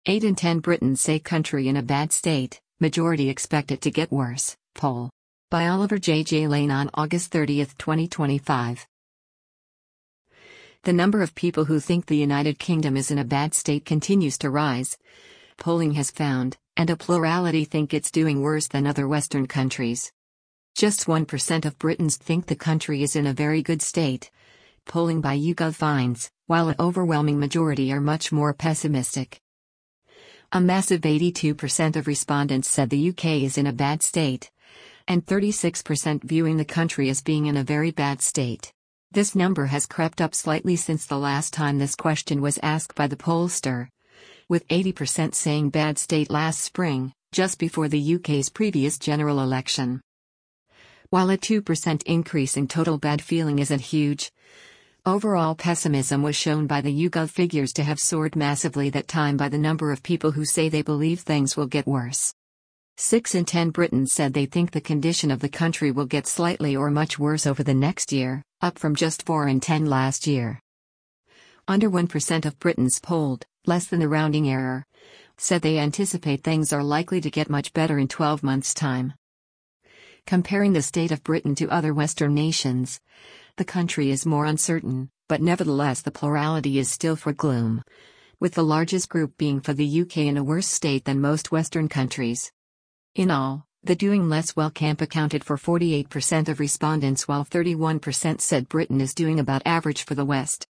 8 in 10 Britons say country in a bad state, majority expect it to get worse. Poll. By Oliver J. Lane on August 30, 2025. The number of people who think the United Kingdom is in a bad state continues to rise. Polling has found, and a plurality think it's doing worse than other Western countries. Just 1% of Britons think the country is in a very good state. Polling by YouGov finds, while an overwhelming majority are much more pessimistic. A massive 82% of respondents said the UK is in a bad state, and 36% viewing the country as being in a very bad state. This number has crept up slightly since the last time this question was asked by the pollster, with 80% saying bad state last spring, just before the UK's previous general election. While a 2% increase in total bad feeling isn't huge, overall pessimism was shown by the YouGov figures to have soared massively that time by the number of people who say they believe things will get worse. 6 in 10 Britons said they think the condition of the country will get slightly or much worse over the next year, up from just 4 in 10 last year. Under 1% of Britons polled, less than the rounding error, said they anticipate things are likely to get much better in 12 months' time. Comparing the state of Britain to other Western nations, the country is more uncertain, but nevertheless the plurality is still for gloom, with the largest group being for the UK in a worse state than most Western countries. In all, the doing less well camp accounted for 48% of respondents while 31% said Britain is doing about average for the West.